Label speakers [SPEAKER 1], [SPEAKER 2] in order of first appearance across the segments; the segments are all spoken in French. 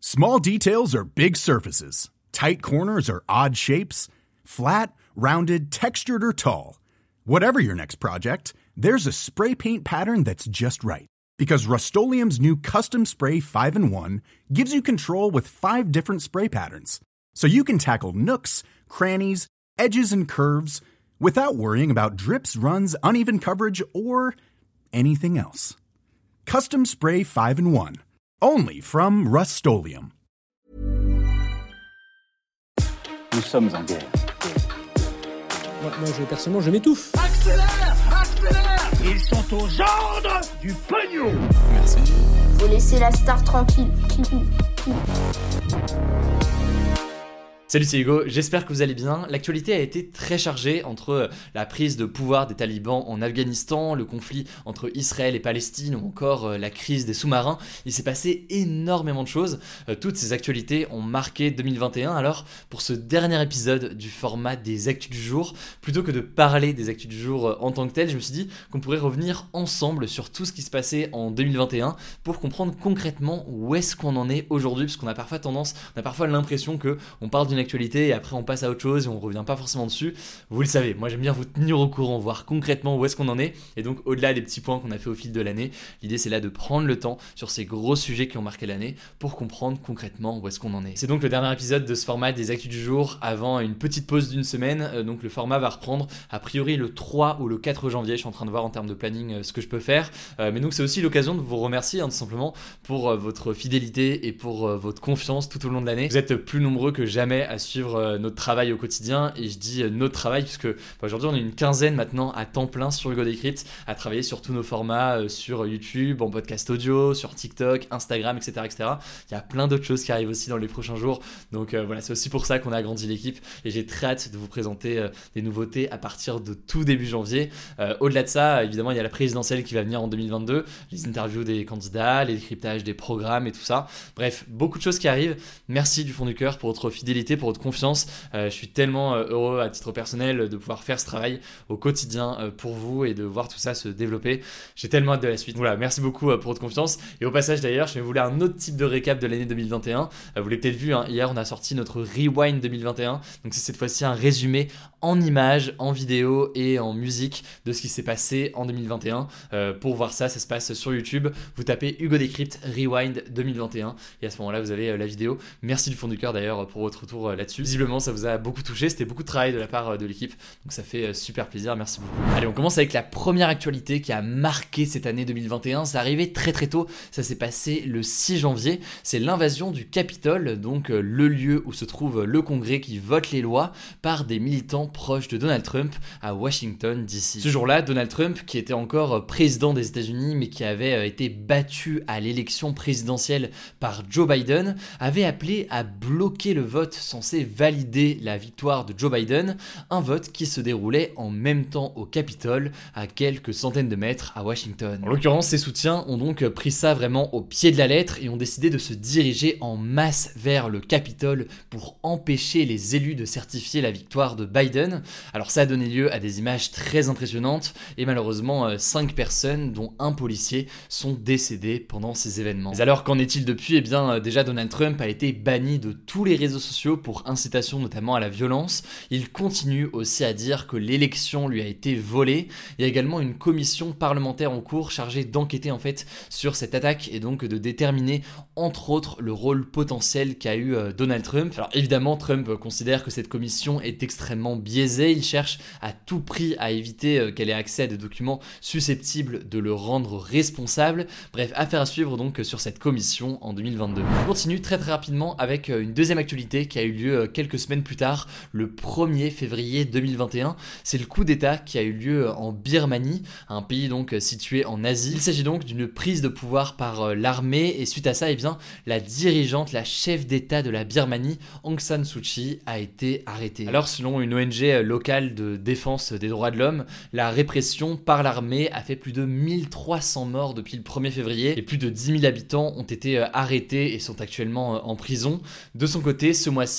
[SPEAKER 1] Small details are big surfaces. Tight corners are odd shapes. Flat, rounded, textured, or tall. Whatever your next project, there's a spray paint pattern that's just right. Because Rust-Oleum's new Custom Spray 5-in-1 gives you control with 5 different spray patterns. So you can tackle nooks, crannies, edges, and curves without worrying about drips, runs, uneven coverage, or anything else. Custom Spray 5-in-1. Only from Rust-Oleum.
[SPEAKER 2] Nous sommes en guerre.
[SPEAKER 3] Moi, personnellement, je m'étouffe.
[SPEAKER 4] Accélère! Accélère! Ils sont aux ordres du pognon!
[SPEAKER 2] Merci.
[SPEAKER 5] Faut laisser la star tranquille.
[SPEAKER 6] Salut, c'est Hugo, j'espère que vous allez bien. L'actualité a été très chargée entre la prise de pouvoir des talibans en Afghanistan, le conflit entre Israël et Palestine ou encore la crise des sous-marins. Il s'est passé énormément de choses. Toutes ces actualités ont marqué 2021. Alors, pour ce dernier épisode du format des actus du jour, plutôt que de parler des actus du jour en tant que tel, je me suis dit qu'on pourrait revenir ensemble sur tout ce qui se passait en 2021 pour comprendre concrètement où est-ce qu'on en est aujourd'hui, parce qu'on a parfois l'impression qu'on parle d'une actualité et après on passe à autre chose et on revient pas forcément dessus. Vous le savez, moi j'aime bien vous tenir au courant, voir concrètement où est-ce qu'on en est, et donc au-delà des petits points qu'on a fait au fil de l'année, l'idée c'est là de prendre le temps sur ces gros sujets qui ont marqué l'année pour comprendre concrètement où est-ce qu'on en est. C'est donc le dernier épisode de ce format des actus du jour avant une petite pause d'une semaine, donc le format va reprendre a priori le 3 ou le 4 janvier, je suis en train de voir en termes de planning ce que je peux faire, mais donc c'est aussi l'occasion de vous remercier tout simplement pour votre fidélité et pour votre confiance tout au long de l'année. Vous êtes plus nombreux que jamais à suivre notre travail au quotidien, et je dis notre travail puisque aujourd'hui on est une quinzaine maintenant à temps plein sur Hugo Décrypte à travailler sur tous nos formats, sur YouTube, en podcast audio, sur TikTok, Instagram, etc., etc. Il y a plein d'autres choses qui arrivent aussi dans les prochains jours, donc voilà, c'est aussi pour ça qu'on a agrandi l'équipe et j'ai très hâte de vous présenter des nouveautés à partir de tout début janvier. Au-delà de ça, évidemment, il y a la présidentielle qui va venir en 2022, les interviews des candidats, les décryptages des programmes et tout ça. Bref, beaucoup de choses qui arrivent. Merci du fond du cœur pour votre fidélité, pour votre confiance. Je suis tellement heureux à titre personnel de pouvoir faire ce travail au quotidien pour vous et de voir tout ça se développer. J'ai tellement hâte de la suite. Voilà, merci beaucoup pour votre confiance. Et au passage d'ailleurs, je vais vous faire un autre type de récap de l'année 2021. Vous l'avez peut-être vu, hier on a sorti notre Rewind 2021. Donc c'est cette fois-ci un résumé en images, en vidéo et en musique de ce qui s'est passé en 2021. Pour voir ça, ça se passe sur YouTube. Vous tapez Hugo Décrypte Rewind 2021 et à ce moment-là vous avez la vidéo. Merci du fond du cœur d'ailleurs pour votre retour là-dessus. Visiblement ça vous a beaucoup touché, c'était beaucoup de travail de la part de l'équipe, donc ça fait super plaisir, merci beaucoup. Allez, on commence avec la première actualité qui a marqué cette année 2021. C'est arrivé très très tôt, ça s'est passé le 6 janvier, c'est l'invasion du Capitole, donc le lieu où se trouve le Congrès qui vote les lois, par des militants proches de Donald Trump à Washington DC. Ce jour-là, Donald Trump, qui était encore président des États-Unis mais qui avait été battu à l'élection présidentielle par Joe Biden, avait appelé à bloquer le vote censé valider la victoire de Joe Biden, un vote qui se déroulait en même temps au Capitole, à quelques centaines de mètres à Washington. En l'occurrence, ses soutiens ont donc pris ça vraiment au pied de la lettre et ont décidé de se diriger en masse vers le Capitole pour empêcher les élus de certifier la victoire de Biden. Alors ça a donné lieu à des images très impressionnantes et malheureusement 5 personnes, dont un policier, sont décédées pendant ces événements. Mais alors qu'en est-il depuis ? Eh bien déjà Donald Trump a été banni de tous les réseaux sociaux pour incitation notamment à la violence. Il continue aussi à dire que l'élection lui a été volée. Il y a également une commission parlementaire en cours chargée d'enquêter en fait sur cette attaque et donc de déterminer entre autres le rôle potentiel qu'a eu Donald Trump. Alors évidemment Trump considère que cette commission est extrêmement biaisée. Il cherche à tout prix à éviter qu'elle ait accès à des documents susceptibles de le rendre responsable. Bref, affaire à suivre donc sur cette commission en 2022. On continue très rapidement avec une deuxième actualité qui a eu lieu quelques semaines plus tard, le 1er février 2021. C'est le coup d'État qui a eu lieu en Birmanie, un pays donc situé en Asie. Il s'agit donc d'une prise de pouvoir par l'armée et suite à ça, eh bien, la dirigeante, la chef d'État de la Birmanie, Aung San Suu Kyi, a été arrêtée. Alors selon une ONG locale de défense des droits de l'homme, la répression par l'armée a fait plus de 1300 morts depuis le 1er février et plus de 10 000 habitants ont été arrêtés et sont actuellement en prison. De son côté, ce mois-ci,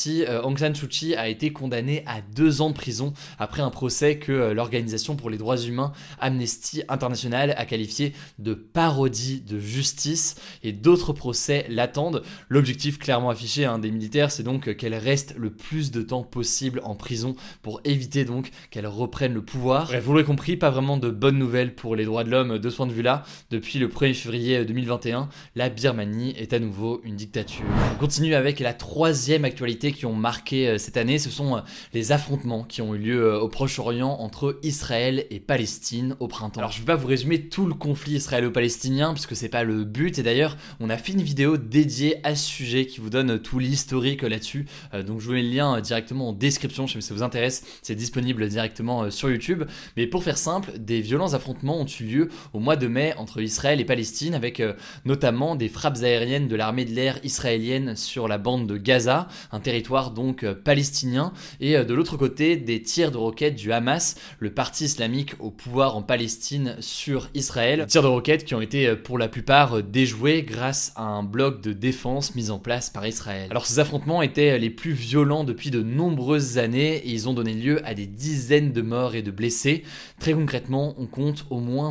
[SPEAKER 6] Russie, Aung San Suu Kyi a été condamnée à 2 ans de prison après un procès que l'Organisation pour les droits humains Amnesty International a qualifié de parodie de justice, et d'autres procès l'attendent. L'objectif clairement affiché des militaires, c'est donc qu'elle reste le plus de temps possible en prison pour éviter donc qu'elle reprenne le pouvoir. Bref, vous l'aurez compris, pas vraiment de bonnes nouvelles pour les droits de l'homme de ce point de vue-là. Depuis le 1er février 2021, la Birmanie est à nouveau une dictature. On continue avec la 3e actualité qui ont marqué cette année, ce sont les affrontements qui ont eu lieu au Proche-Orient entre Israël et Palestine au printemps. Alors je ne vais pas vous résumer tout le conflit israélo-palestinien puisque c'est pas le but, et d'ailleurs on a fait une vidéo dédiée à ce sujet qui vous donne tout l'historique là-dessus, donc je vous mets le lien directement en description, je sais pas si ça vous intéresse, c'est disponible directement sur YouTube. Mais pour faire simple, des violents affrontements ont eu lieu au mois de mai entre Israël et Palestine, avec notamment des frappes aériennes de l'armée de l'air israélienne sur la bande de Gaza, un territoire donc palestinien, et de l'autre côté des tirs de roquettes du Hamas, le parti islamique au pouvoir en Palestine, sur Israël. Des tirs de roquettes qui ont été pour la plupart déjoués grâce à un bloc de défense mis en place par Israël. Alors ces affrontements étaient les plus violents depuis de nombreuses années et ils ont donné lieu à des dizaines de morts et de blessés. Très concrètement, on compte au moins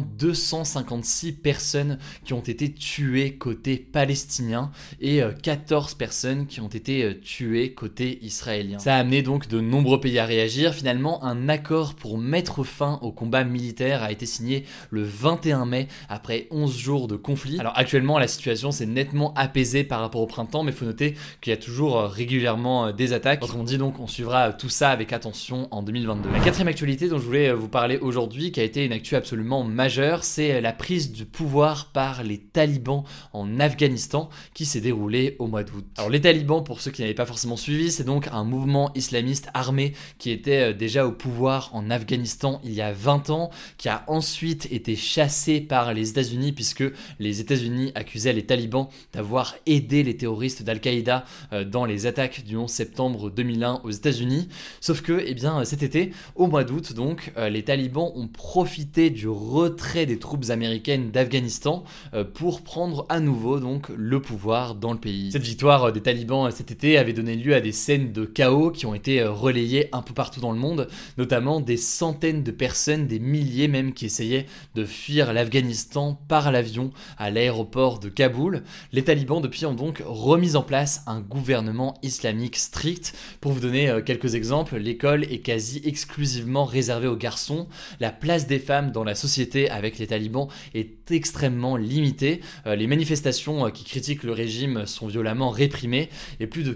[SPEAKER 6] 256 personnes qui ont été tuées côté palestinien et 14 personnes qui ont été tuées côté israélien. Ça a amené donc de nombreux pays à réagir. Finalement, un accord pour mettre fin au combat militaire a été signé le 21 mai après 11 jours de conflit. Alors actuellement, la situation s'est nettement apaisée par rapport au printemps, mais il faut noter qu'il y a toujours régulièrement des attaques. Autrement dit, donc, on suivra tout ça avec attention en 2022. La 4e actualité dont je voulais vous parler aujourd'hui, qui a été une actu absolument majeure, c'est la prise du pouvoir par les talibans en Afghanistan qui s'est déroulée au mois d'août. Alors les talibans, pour ceux qui n'avaient pas forcément suivi, c'est donc un mouvement islamiste armé qui était déjà au pouvoir en Afghanistan il y a 20 ans, qui a ensuite été chassé par les États-Unis puisque les États-Unis accusaient les talibans d'avoir aidé les terroristes d'Al-Qaïda dans les attaques du 11 septembre 2001 aux États-Unis. Sauf que, cet été, au mois d'août, donc, les talibans ont profité du retrait des troupes américaines d'Afghanistan pour prendre à nouveau donc le pouvoir dans le pays. Cette victoire des talibans cet été avait donné lieu à des scènes de chaos qui ont été relayées un peu partout dans le monde, notamment des centaines de personnes, des milliers même, qui essayaient de fuir l'Afghanistan par l'avion à l'aéroport de Kaboul. Les talibans depuis ont donc remis en place un gouvernement islamique strict. Pour vous donner quelques exemples, l'école est quasi exclusivement réservée aux garçons, la place des femmes dans la société avec les talibans est extrêmement limitée, les manifestations qui critiquent le régime sont violemment réprimées et plus de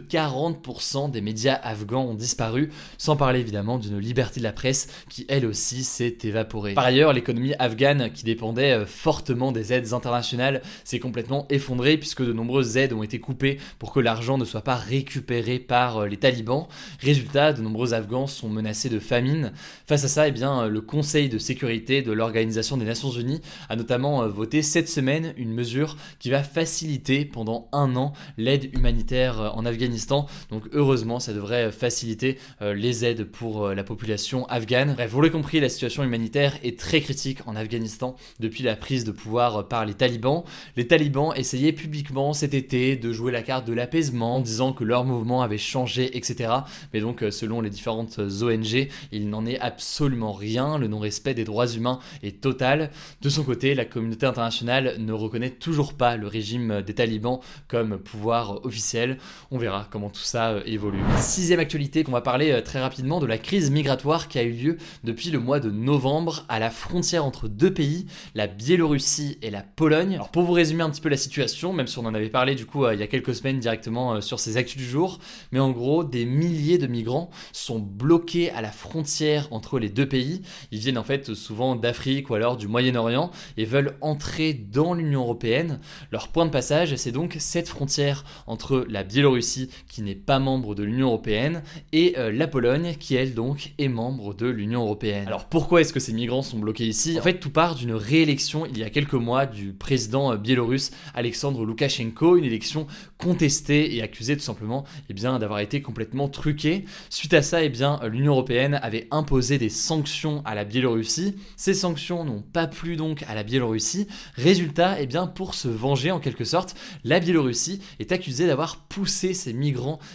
[SPEAKER 6] 40% des médias afghans ont disparu, sans parler évidemment d'une liberté de la presse qui elle aussi s'est évaporée. Par ailleurs, l'économie afghane qui dépendait fortement des aides internationales s'est complètement effondrée puisque de nombreuses aides ont été coupées pour que l'argent ne soit pas récupéré par les talibans. Résultat, de nombreux Afghans sont menacés de famine. Face à ça, le Conseil de sécurité de l'Organisation des Nations Unies a notamment voté cette semaine une mesure qui va faciliter pendant 1 an l'aide humanitaire en Afghanistan. Donc heureusement, ça devrait faciliter les aides pour la population afghane. Bref, vous l'avez compris, la situation humanitaire est très critique en Afghanistan depuis la prise de pouvoir par les talibans. Les talibans essayaient publiquement cet été de jouer la carte de l'apaisement en disant que leur mouvement avait changé, etc. Mais donc, selon les différentes ONG, il n'en est absolument rien. Le non-respect des droits humains est total. De son côté, la communauté internationale ne reconnaît toujours pas le régime des talibans comme pouvoir officiel. On verra comment tout ça évolue. 6e actualité qu'on va parler très rapidement, de la crise migratoire qui a eu lieu depuis le mois de novembre à la frontière entre 2 pays, la Biélorussie et la Pologne. Alors pour vous résumer un petit peu la situation, même si on en avait parlé du coup il y a quelques semaines directement sur ces actus du jour, mais en gros des milliers de migrants sont bloqués à la frontière entre les 2 pays. Ils viennent en fait souvent d'Afrique ou alors du Moyen-Orient et veulent entrer dans l'Union européenne. Leur point de passage, c'est donc cette frontière entre la Biélorussie qui n'est pas membre de l'Union européenne et la Pologne qui elle donc est membre de l'Union européenne. Alors pourquoi est-ce que ces migrants sont bloqués ici ? En fait, tout part d'une réélection il y a quelques mois du président biélorusse Alexandre Loukachenko, une élection contestée et accusée tout simplement d'avoir été complètement truquée. Suite à ça, l'Union européenne avait imposé des sanctions à la Biélorussie. Ces sanctions n'ont pas plu donc à la Biélorussie. Résultat, pour se venger en quelque sorte, la Biélorussie est accusée d'avoir poussé ces migrants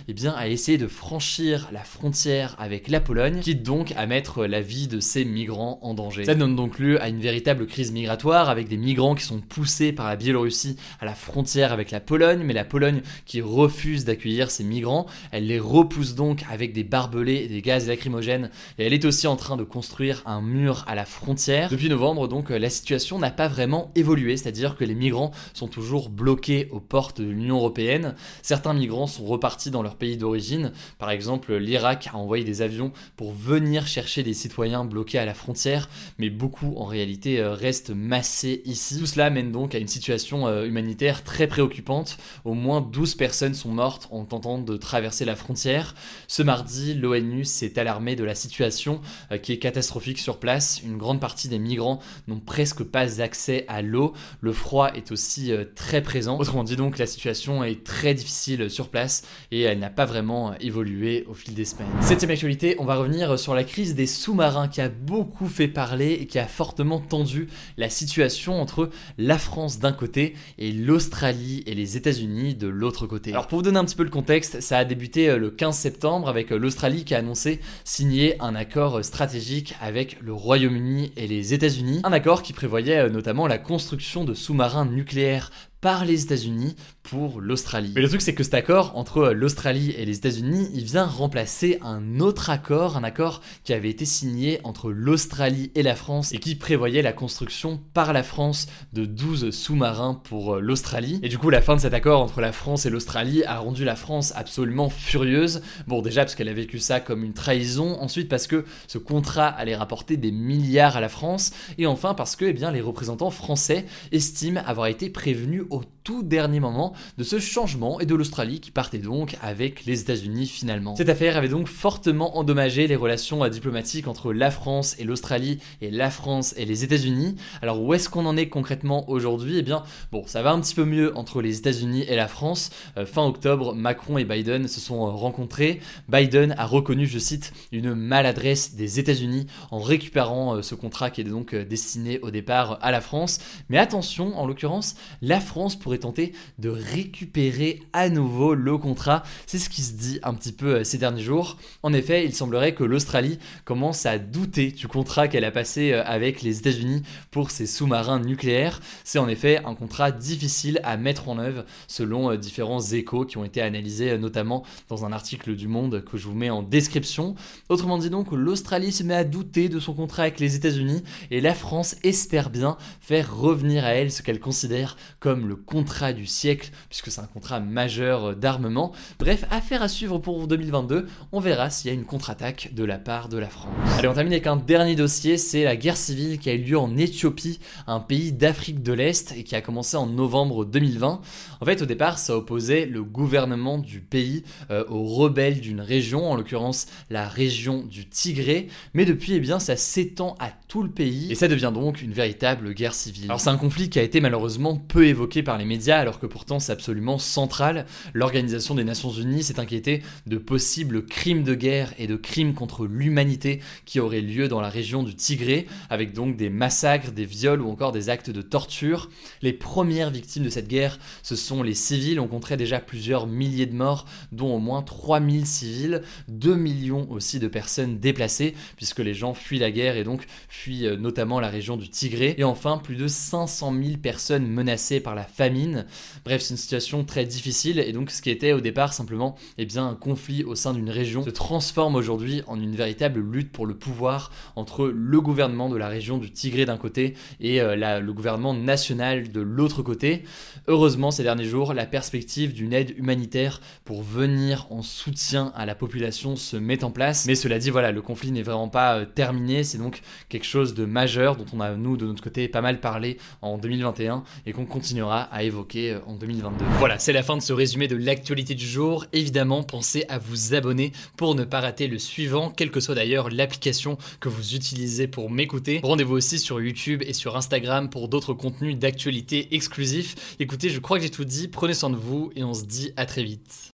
[SPEAKER 6] a essayé de franchir la frontière avec la Pologne, quitte donc à mettre la vie de ces migrants en danger. Ça donne donc lieu à une véritable crise migratoire avec des migrants qui sont poussés par la Biélorussie à la frontière avec la Pologne, mais la Pologne qui refuse d'accueillir ces migrants, elle les repousse donc avec des barbelés et des gaz lacrymogènes, et elle est aussi en train de construire un mur à la frontière. Depuis novembre donc la situation n'a pas vraiment évolué, c'est-à-dire que les migrants sont toujours bloqués aux portes de l'Union européenne. Certains migrants sont repartis dans leur pays d'origine, par exemple l'Irak a envoyé des avions pour venir chercher des citoyens bloqués à la frontière, mais beaucoup en réalité restent massés ici. Tout cela mène donc à une situation humanitaire très préoccupante. Au moins 12 personnes sont mortes en tentant de traverser la frontière. Ce mardi, l'ONU s'est alarmée de la situation qui est catastrophique sur place. Une grande partie des migrants n'ont presque pas accès à l'eau. Le froid est aussi très présent. Autrement dit donc, la situation est très difficile sur place et elle n'a pas vraiment évolué au fil des semaines. Septième actualité, on va revenir sur la crise des sous-marins qui a beaucoup fait parler et qui a fortement tendu la situation entre la France d'un côté et l'Australie et les États-Unis de l'autre côté. Alors pour vous donner un petit peu le contexte, ça a débuté le 15 septembre avec l'Australie qui a annoncé signer un accord stratégique avec le Royaume-Uni et les États-Unis. Un accord qui prévoyait notamment la construction de sous-marins nucléaires par les États-Unis pour l'Australie. Mais le truc c'est que cet accord entre l'Australie et les États-Unis, il vient remplacer un autre accord, un accord qui avait été signé entre l'Australie et la France et qui prévoyait la construction par la France de 12 sous-marins pour l'Australie. Et du coup la fin de cet accord entre la France et l'Australie a rendu la France absolument furieuse. Bon déjà parce qu'elle a vécu ça comme une trahison, ensuite parce que ce contrat allait rapporter des milliards à la France, et enfin parce que les représentants français estiment avoir été prévenus au tout dernier moment de ce changement et de l'Australie qui partait donc avec les États-Unis finalement. Cette affaire avait donc fortement endommagé les relations diplomatiques entre la France et l'Australie et la France et les États-Unis. Alors où est-ce qu'on en est concrètement aujourd'hui ? Ça va un petit peu mieux entre les États-Unis et la France. Fin octobre, Macron et Biden se sont rencontrés. Biden a reconnu, je cite, une maladresse des États-Unis en récupérant ce contrat qui était donc destiné au départ à la France. Mais attention, en l'occurrence, la France pourrait tenter de récupérer à nouveau le contrat. C'est ce qui se dit un petit peu ces derniers jours. En effet, il semblerait que l'Australie commence à douter du contrat qu'elle a passé avec les États-Unis pour ses sous-marins nucléaires. C'est en effet un contrat difficile à mettre en œuvre selon différents échos qui ont été analysés notamment dans un article du Monde que je vous mets en description. Autrement dit donc, l'Australie se met à douter de son contrat avec les États-Unis et la France espère bien faire revenir à elle ce qu'elle considère comme le contrat du siècle, puisque c'est un contrat majeur d'armement. Bref, affaire à suivre pour 2022, on verra s'il y a une contre-attaque de la part de la France. Allez, on termine avec un dernier dossier, c'est la guerre civile qui a eu lieu en Éthiopie, un pays d'Afrique de l'Est, et qui a commencé en novembre 2020. En fait, au départ, ça opposait le gouvernement du pays aux rebelles d'une région, en l'occurrence la région du Tigré, mais depuis, ça s'étend à tout le pays, et ça devient donc une véritable guerre civile. Alors c'est un conflit qui a été malheureusement peu évoqué par les médias, alors que pourtant c'est absolument central. L'Organisation des Nations Unies s'est inquiétée de possibles crimes de guerre et de crimes contre l'humanité qui auraient lieu dans la région du Tigré, avec donc des massacres, des viols ou encore des actes de torture. Les premières victimes de cette guerre, ce sont les civils. On compterait déjà plusieurs milliers de morts, dont au moins 3000 civils, 2 millions aussi de personnes déplacées, puisque les gens fuient la guerre et donc fuient notamment la région du Tigré. Et enfin, plus de 500 000 personnes menacées par la famine. Bref, c'est une situation très difficile, et donc ce qui était au départ simplement un conflit au sein d'une région se transforme aujourd'hui en une véritable lutte pour le pouvoir entre le gouvernement de la région du Tigré d'un côté et le gouvernement national de l'autre côté. Heureusement, ces derniers jours, la perspective d'une aide humanitaire pour venir en soutien à la population se met en place. Mais cela dit, le conflit n'est vraiment pas terminé, c'est donc quelque chose de majeur dont on a, nous, de notre côté, pas mal parlé en 2021 et qu'on continuera à évoquer en 2022. Voilà, c'est la fin de ce résumé de l'actualité du jour. Évidemment, pensez à vous abonner pour ne pas rater le suivant, quelle que soit d'ailleurs l'application que vous utilisez pour m'écouter. Rendez-vous aussi sur YouTube et sur Instagram pour d'autres contenus d'actualité exclusifs. Écoutez, je crois que j'ai tout dit, prenez soin de vous et on se dit à très vite.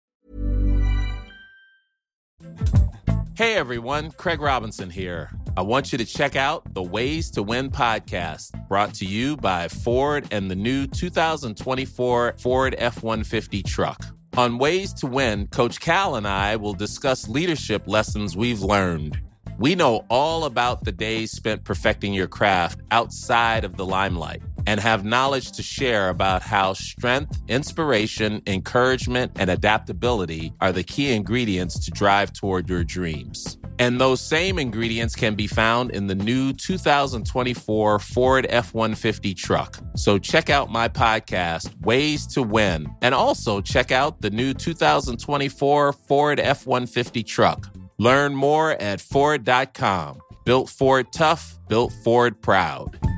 [SPEAKER 7] Hey everyone, Craig Robinson here. I want you to check out the Ways to Win podcast, brought to you by Ford and the new 2024 Ford F-150 truck. On Ways to Win, Coach Cal and I will discuss leadership lessons we've learned. We know all about the days spent perfecting your craft outside of the limelight and have knowledge to share about how strength, inspiration, encouragement, and adaptability are the key ingredients to drive toward your dreams. And those same ingredients can be found in the new 2024 Ford F-150 truck. So check out my podcast, Ways to Win, and also check out the new 2024 Ford F-150 truck. Learn more at Ford.com. Built Ford tough, built Ford proud.